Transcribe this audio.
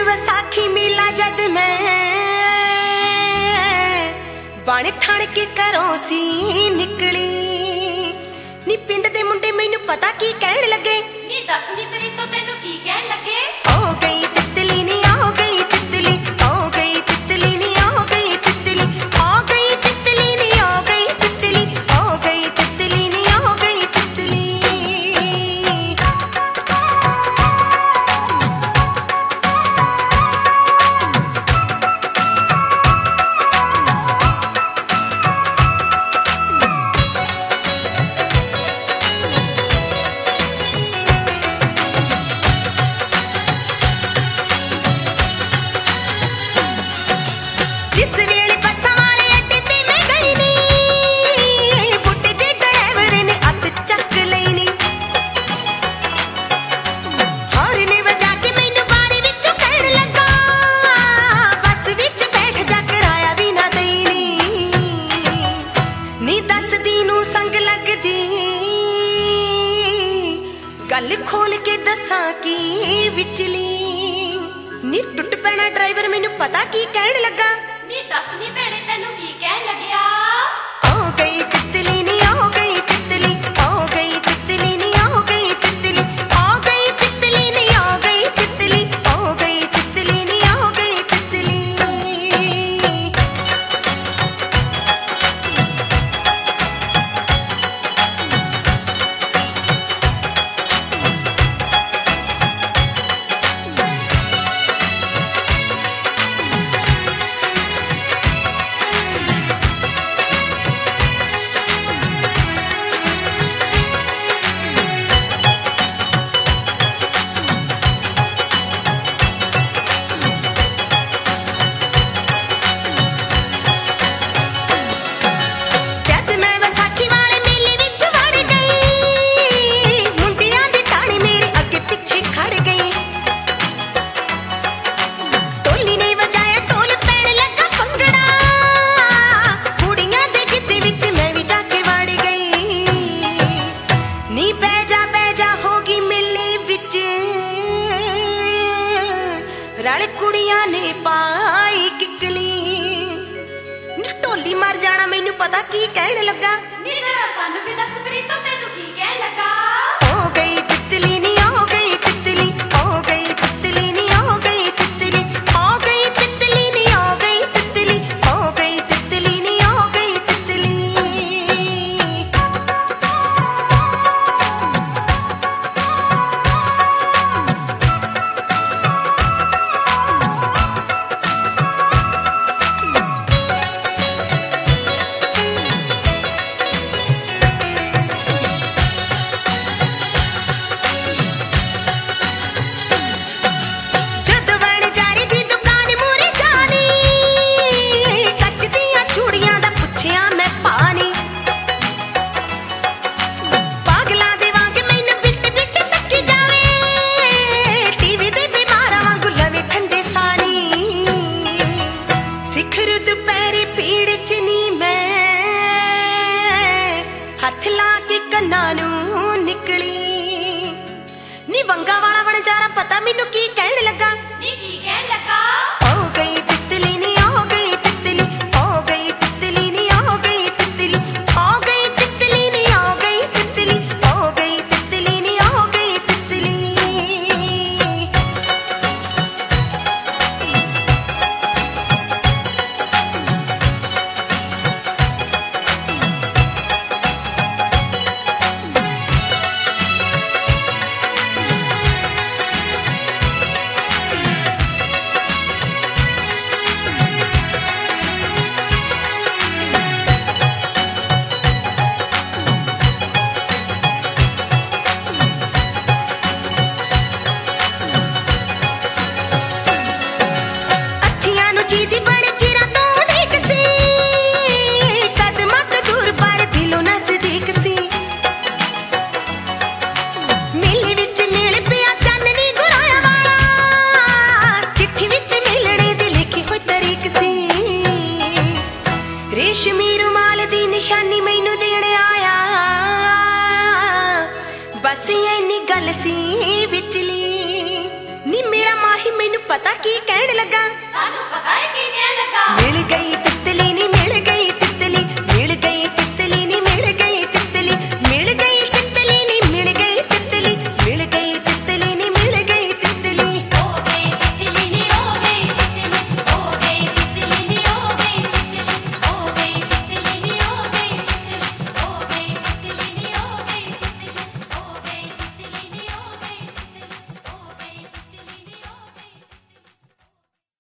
वसाखी मेला जद मैं बण ठण के घरों सी निकली नी पिंड दे मुंडे मैनू पता की कहण लगे नी दस नी मेरी तो तेनू की कहण लगे हो गई तितली नी हो गई तितली हो गई तितली नी हो गई तितली हो गई तितली नी हो गई तितली हो गई तितली नी हो गई तितली जिस वेले बसां वाले अड्डे ते मैं गई नी बुड्ढे जे ड्राइवर ने अत चक लई नी हॉर्न वजा के मैनू बारी विचों कहण लगा बस विच बैठ जा किराया भी ना देई नी दसदी नूं संग लगदी गल खोल के दसां की विचली नी टुट पैना ड्राइवर मैनू पता की कहण लगा नी दस नी भैणे तेनू की कहण लगया हो गई तितली नी हो गई तितली हो गई तितली नी हो गई तितली हो गई तितली नी हो गई तितली हो गई तितली नी हो गई तितली जद मैं वसाखी वाले मेले विच वड़ गई मुंडियां दी टाणी मेरे अगे पिछे खड़ गई टोली ने वजाया ढोल पैण लगा भंगड़ा कुड़ियां दे गिद्दे विच मैं भी जाके वड़ गई नी बह जा होगी मेले विच रल कुड़ियां ने पाई किकली नी ढोली मर जाना मैनू पता की कहण लगा नी जरा सानू भी दस मेरी तो तेनू की कहण लगा हो गई तितली नी हो गई तितली हो गई तितली नी हो गई तितली हो गई तितली नी हो गई तितली हो गई तितली नी हो गई तितली जद बण जारी दी दुकान मूरे जानी ਕੱਚ ਦੀਆਂ ਚੂੜੀਆਂ ਦਾ ਪੁੱਛਿਆ ਮੈਂ ਪਾਣੀ ਪਾਗਲਾਂ ਦੇ ਵਾਂਗ ਮੈਨੂੰ ਬਿੱਟ ਬਿੱਟ ਤੱਕੀ ਜਾਵੇ ਟੀਵੀ ਦੇ ਬਿਮਾਰਾਂ ਵਾਂਗੂ ਲਵੇ ਠੰਡੇ ਸਾਰੀ ਸਿਖਰ ਦੁਪਹਿਰੇ ਪੀੜ ਚ ਨੀ ਮੈਂ ਹੱਥ ਲਾ ਕੇ ਕੰਨਾਂ ਨੂੰ ਨਿਕਲੀ ਨੀ ਵੰਗਾ ਵਾਲਾ ਵਣਜਾਰਾ ਪਤਾ ਮੈਨੂੰ ਕੀ ਕਹਿਣ ਲੱਗਾ ਨੀ की कहण लगा हो गई तितली नी हो गई तितली हो गई तितली नी हो गई तितली हो गई तितली नी हो गई तितली हो गई तितली नी हो गई तितली पता की कहण लगा ਸਾਨੂੰ ਪਤਾ ਹੈ ਕੀ ਕਹਿਣ ਲੱਗਾ मिल गई पित्ते